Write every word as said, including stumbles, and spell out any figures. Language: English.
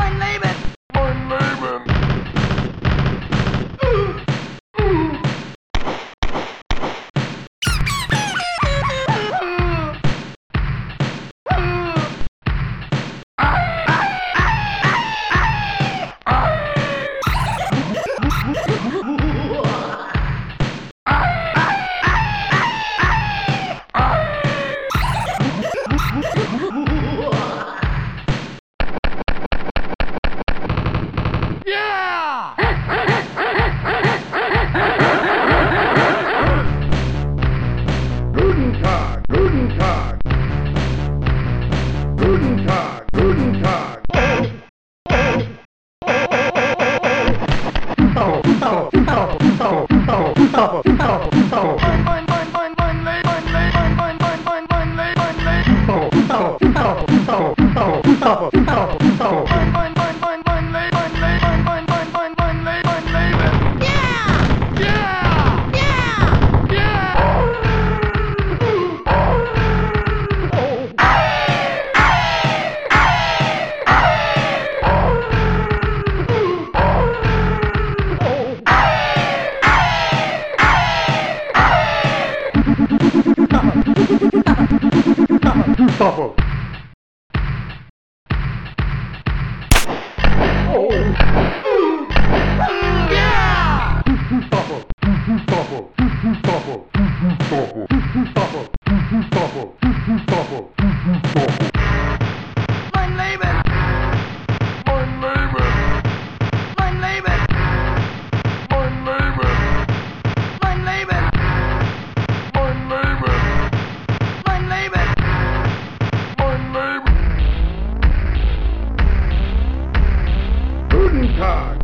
Mein Leben! Mein Leben! Guten Tag, guten Tag. Guten Tag, guten Tag. Papa. Oh. Yeah. Papa. Papa. Papa. Papa. Papa. Papa. Papa. Papa. Mein Leben! Mein Leben. Mein Leben! Mein Leben. Mein Leben! Mein Leben. Mein Leben! Mein Leben. Guten Tag.